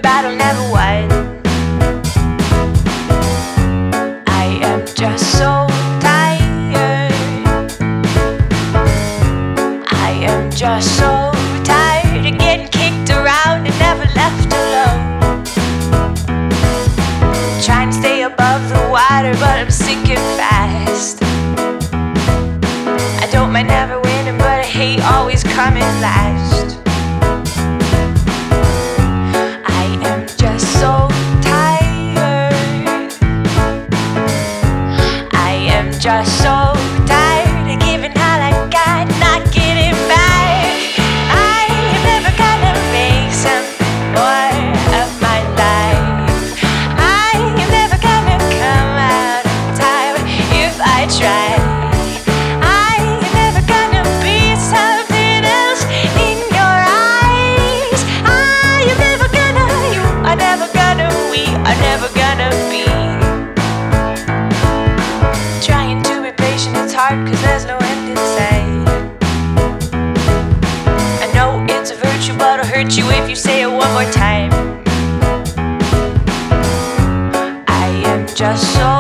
battle never won. I am just so tired. I am just so tired of getting kicked around and never left alone. Trying to stay above the water, but I'm sinking fast. I don't mind never winning, but I hate always coming last. I am just so tired. I am just so tired of giving all I got, not getting back. I am never gonna make something more of my life. I am never gonna come out on time if I try. I am never gonna be something else in your eyes. I am never gonna, you are never gonna, we are never gonna be. Trying to be patient, it's hard cause there's no end in sight. I know it's a virtue, but I'll hurt you if you say it one more time. I am just so